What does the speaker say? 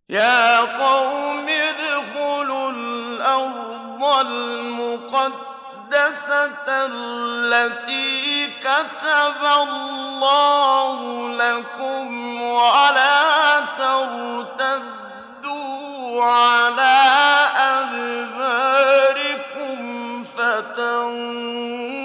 يَا قَوْمِ ادْخُلُوا الْأَرْضَ الْمُقَدَّسَةَ الَّتِي كَتَبَ اللَّهُ لَكُمْ وَلَا تَرْتَدُّوا عَلَىٰ أَدْبَارِكُمْ فَتَنقَلِبُوا